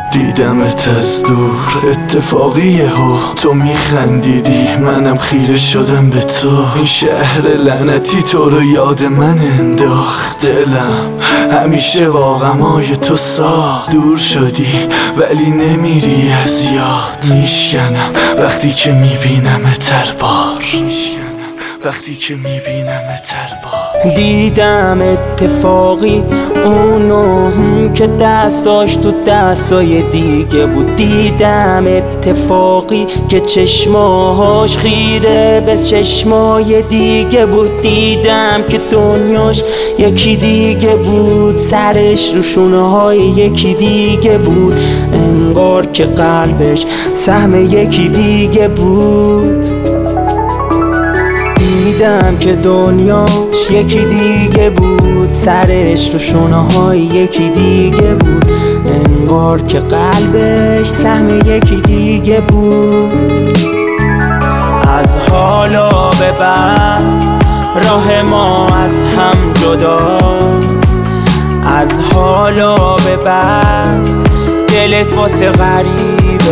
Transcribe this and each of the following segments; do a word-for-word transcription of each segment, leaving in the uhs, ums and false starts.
دیدمت از دور اتفاقیه ها، تو میخندیدی منم خیره شدم به تو. این شهر لعنتی تو رو یاد من انداخت، دلم همیشه با غمای تو ساخت. دور شدی ولی نمیری از یاد، میشکنم وقتی که میبینمت هر بار، وقتی که میبینمت هر بار. دیدم اتفاقی اونو که دستاش تو دستای دیگه بود. دیدم اتفاقی که چشماهاش خیره به چشمای دیگه بود. دیدم که دنیاش یکی دیگه بود، سرش رو شونه های یکی دیگه بود، انگار که قلبش سهم یکی دیگه بود. دیدم که دنیاش یکی دیگه بود، سرش رو شونه های یکی دیگه بود، انگار که قلبش سهم یکی دیگه بود. از حالا به بعد راه ما از هم جداست، از حالا به بعد دلت واسه غریبه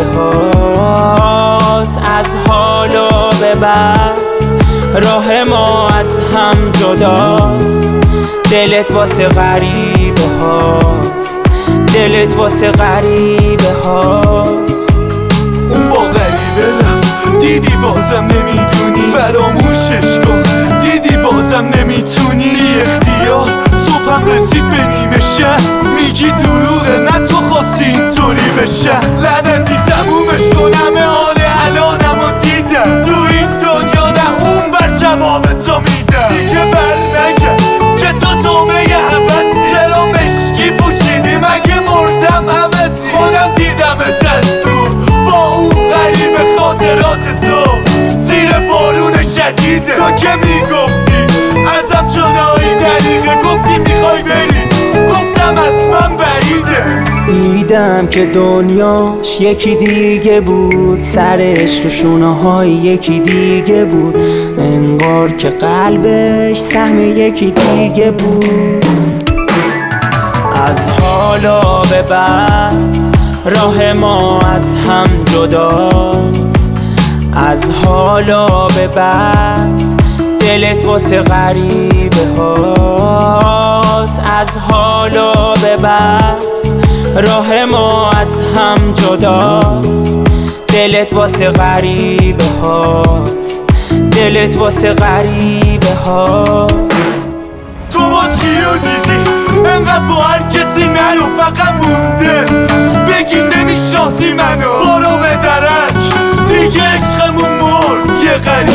هاست. از حالا به بعد راه ما از هم جداست، دلت واسه غریبه هاست، دلت واسه غریبه هاست. اون با غریبه رفت، دیدی بازم نمیدونی، فراموشش کن دیدی بازم نمیتونی. بی اختیار صبحم رسید به نیمه شب، میگی دروغه نه تو خواستی اینطوری بشه. لعنتی تمومش کنم حال الانم و دیدم، تو این دنیا نه اون بر جواب تو میدم. دیگه بر نگرد که تو توبه یه حبسی، چرا مشکی پوشیدی مگه مردم عوضی. خودم دیدم دستور با اون غریب خاطرات تو زیر بارون شدیده. تو که میگفتی ازم جدایی دریغه، گفتی میخوای بری، گفتم از من بعیده. دیدم که دنیاش یکی دیگه بود، سرش رو شونه های یکی دیگه بود، انگار که قلبش سهم یکی دیگه بود. از حالا به بعد راه ما از هم جداست، از حالا به بعد دلت واسه غریبه هاست. از حالا به بعد راه ما از هم جداست، دلت واسه غریبه هاست، دلت واسه غریبه هاست. تو باز کیو دیدی انقدر با هر کسی نرو، فقط مونده بگی نمیشناسی منو. برو به درک دیگه عشقمون مرد، یه غریب